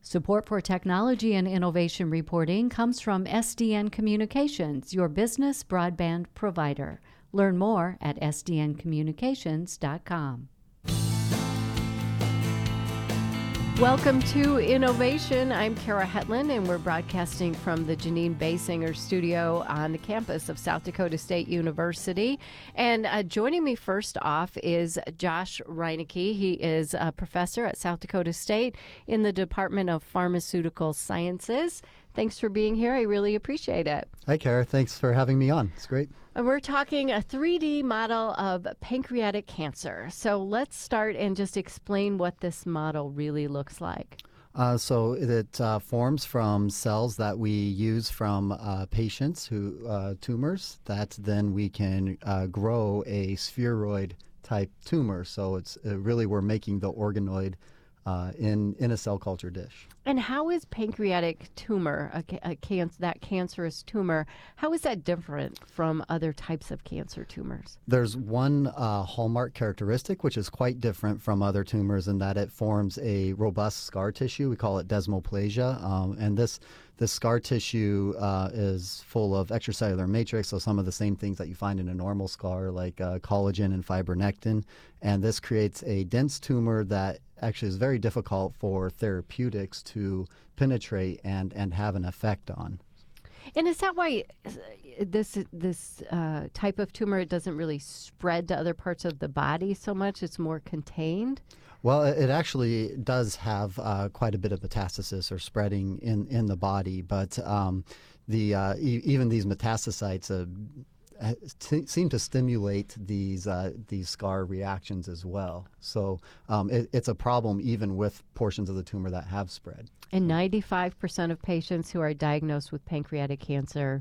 Support for technology and innovation reporting comes from SDN Communications, your business broadband provider. Learn more at sdncommunications.com. Welcome to Innovation. I'm Kara Hetland, and we're broadcasting from the Janine Basinger studio on the campus of South Dakota State University. And joining me first off is Josh Reinecke. He is a professor at South Dakota State in the Department of Pharmaceutical Sciences. Thanks for being here. I really appreciate it. Hi, Kara. Thanks for having me on. It's great. We're talking a 3D model of pancreatic cancer. So let's start and just explain what this model really looks like. So it forms from cells that we use from patients who tumors that then we can grow a spheroid type tumor. So it's really we're making the organoid in a cell culture dish. And how is pancreatic tumor, that cancerous tumor, how is that different from other types of cancer tumors? There's one hallmark characteristic which is quite different from other tumors in that it forms a robust scar tissue. We call it desmoplasia, and this scar tissue is full of extracellular matrix, so some of the same things that you find in a normal scar, like collagen and fibronectin. And this creates a dense tumor that actually is very difficult for therapeutics to penetrate and have an effect on. And is that why this type of tumor, it doesn't really spread to other parts of the body so much? It's more contained? Well, it actually does have quite a bit of metastasis or spreading in the body, but even these metastacytes seem to stimulate these scar reactions as well. So it's a problem even with portions of the tumor that have spread. And 95% of patients who are diagnosed with pancreatic cancer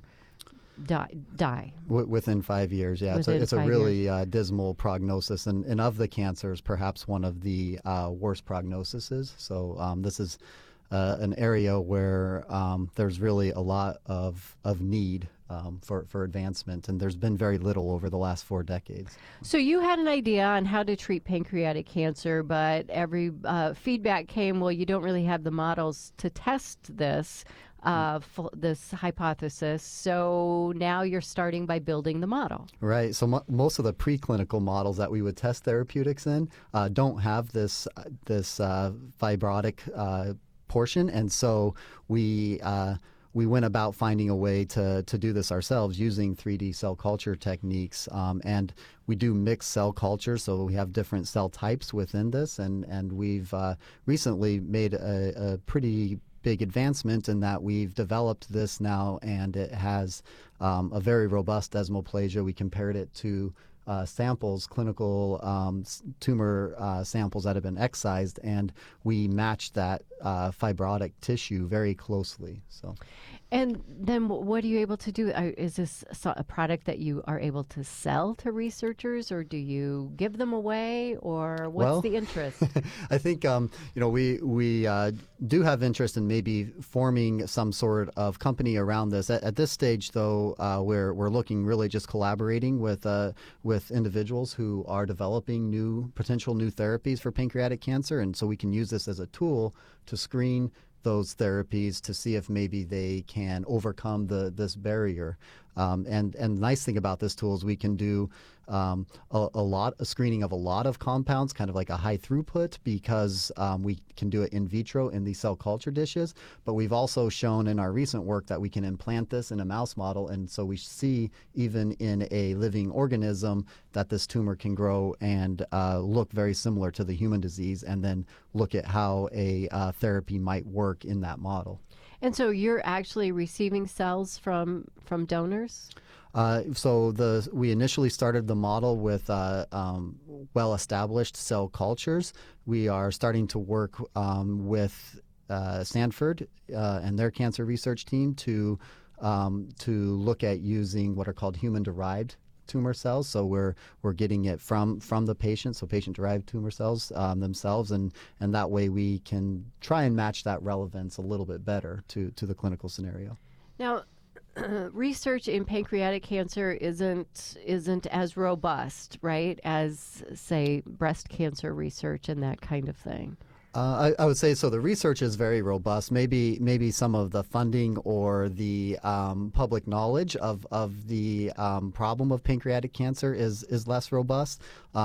die. Within 5 years, yeah. It's a really dismal prognosis. And of the cancers, perhaps one of the worst prognoses. So this is an area where there's really a lot of need for advancement, and there's been very little over the last 4 decades. So you had an idea on how to treat pancreatic cancer, but every feedback came, well, you don't really have the models to test this hypothesis, so now you're starting by building the model. Right. So most of the preclinical models that we would test therapeutics in don't have this fibrotic portion, and so we went about finding a way to do this ourselves using 3D cell culture techniques, and we do mixed cell culture, so we have different cell types within this, and we've recently made a pretty big advancement in that we've developed this now, and it has a very robust desmoplasia. We compared it to clinical tumor samples that have been excised, and we matched that fibrotic tissue very closely. And then what are you able to do? Is this a product that you are able to sell to researchers, or do you give them away, or what's the interest? I think we do have interest in maybe forming some sort of company around this. At this stage, though, we're looking really just collaborating with individuals who are developing potential new therapies for pancreatic cancer, and so we can use this as a tool to screen those therapies to see if maybe they can overcome this barrier. And the nice thing about this tool is we can do a screening of a lot of compounds, kind of like a high throughput, because we can do it in vitro in these cell culture dishes. But we've also shown in our recent work that we can implant this in a mouse model, and so we see even in a living organism that this tumor can grow and look very similar to the human disease, and then look at how a therapy might work in that model. And so you're actually receiving cells from donors? We initially started the model with well-established cell cultures. We are starting to work with Stanford and their cancer research team to look at using what are called human-derived tumor cells. So we're getting it from the patient, so patient-derived tumor cells themselves, and that way we can try and match that relevance a little bit better to the clinical scenario. Now, research in pancreatic cancer isn't as robust, right, as, say, breast cancer research and that kind of thing. I would say so. The research is very robust. Maybe some of the funding or the public knowledge of the problem of pancreatic cancer is less robust.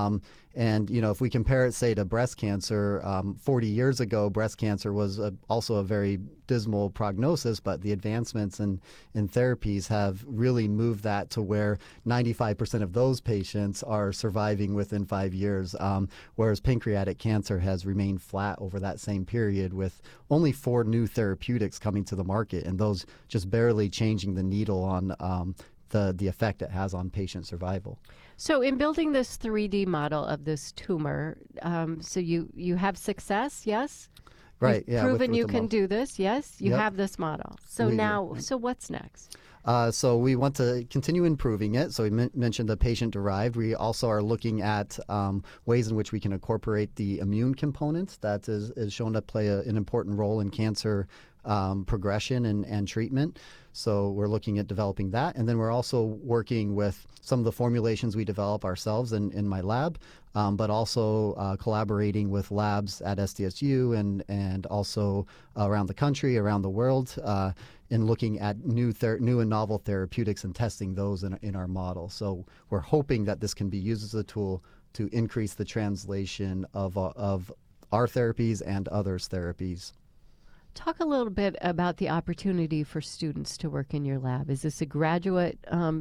And if we compare it, say, to breast cancer, 40 years ago, breast cancer was also a very dismal prognosis, but the advancements in therapies have really moved that to where 95% of those patients are surviving within 5 years, whereas pancreatic cancer has remained flat over that same period, with only 4 new therapeutics coming to the market, and those just barely changing the needle on the effect it has on patient survival. So in building this 3D model of this tumor, so you have success, yes? Right. You've proven you can do this, yes? You have this model. So so what's next? So we want to continue improving it. So we mentioned the patient-derived. We also are looking at ways in which we can incorporate the immune component that is shown to play an important role in cancer progression and treatment. So we're looking at developing that. And then we're also working with some of the formulations we develop ourselves in my lab, but also collaborating with labs at SDSU and also around the country, around the world, in looking at new and novel therapeutics and testing those in our model. So we're hoping that this can be used as a tool to increase the translation of our therapies and others' therapies. Talk a little bit about the opportunity for students to work in your lab. Is this a graduate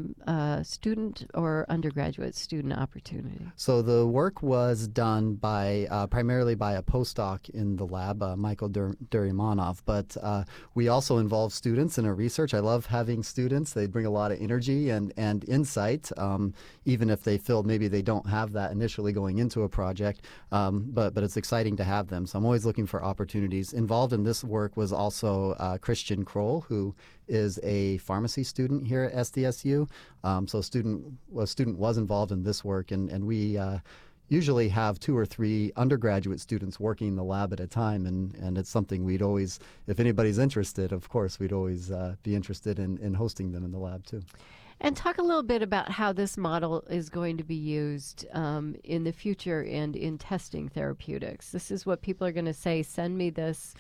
student or undergraduate student opportunity? So the work was done by primarily by a postdoc in the lab, Michael Durimanov, but we also involve students in our research. I love having students. They bring a lot of energy and insight, even if they feel maybe they don't have that initially going into a project, but it's exciting to have them. So I'm always looking for opportunities. Involved in this work was also Christian Kroll, who is a pharmacy student here at SDSU. So a student was involved in this work, and we usually have 2 or 3 undergraduate students working in the lab at a time, and it's something we'd always, if anybody's interested, of course, we'd always be interested in hosting them in the lab too. And talk a little bit about how this model is going to be used in the future and in testing therapeutics. This is what people are going to say, send me this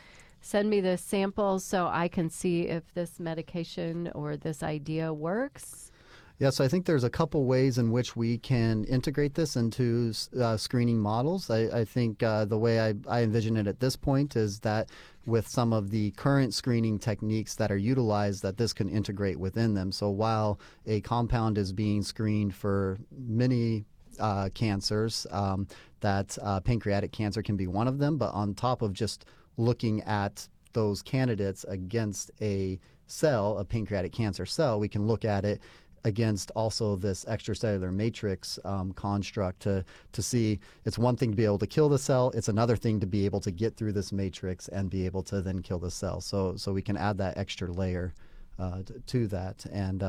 sample so I can see if this medication or this idea works. Yeah, so I think there's a couple ways in which we can integrate this into screening models. I think the way I envision it at this point is that with some of the current screening techniques that are utilized, that this can integrate within them. So while a compound is being screened for many cancers, that pancreatic cancer can be one of them, but on top of just looking at those candidates against a cell, a pancreatic cancer cell, we can look at it against also this extracellular matrix construct to see. It's one thing to be able to kill the cell, it's another thing to be able to get through this matrix and be able to then kill the cell. So we can add that extra layer to that. And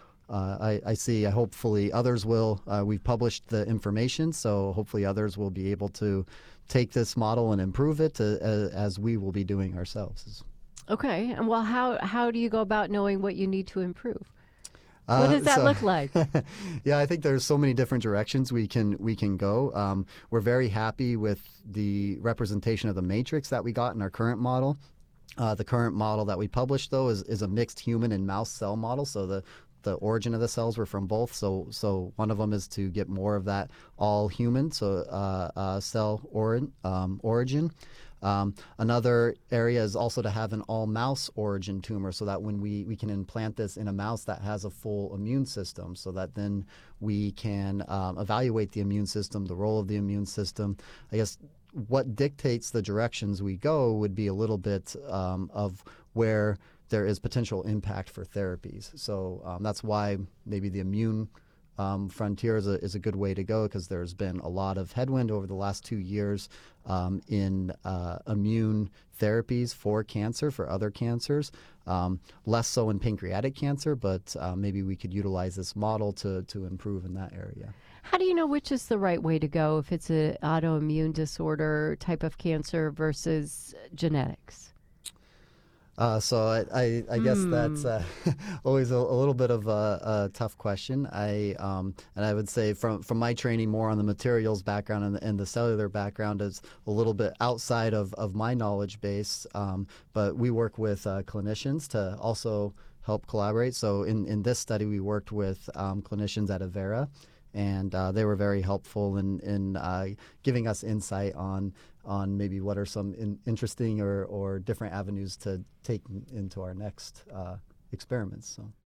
I see, hopefully others will, we've published the information, so hopefully others will be able to take this model and improve it as we will be doing ourselves. Okay. And well, how do you go about knowing what you need to improve? What does that look like? Yeah, I think there's so many different directions we can go. We're very happy with the representation of the matrix that we got in our current model. The current model that we published, though, is a mixed human and mouse cell model. So the origin of the cells were from both. So one of them is to get more of that all human, cell origin. Another area is also to have an all mouse origin tumor, so that when we can implant this in a mouse that has a full immune system, so that then we can evaluate the immune system, the role of the immune system. I guess what dictates the directions we go would be a little bit of where there is potential impact for therapies. So that's why maybe the immune frontier is a good way to go, because there's been a lot of headwind over the last 2 years in immune therapies for cancer, for other cancers. Less so in pancreatic cancer, but maybe we could utilize this model to improve in that area. How do you know which is the right way to go if it's an autoimmune disorder type of cancer versus genetics? I guess that's always a little bit of a tough question. And I would say from my training more on the materials background and the cellular background is a little bit outside of my knowledge base. But we work with clinicians to also help collaborate. So in this study, we worked with clinicians at Avera, and they were very helpful in giving us insight on maybe what are some interesting or different avenues to take into our next experiments. So.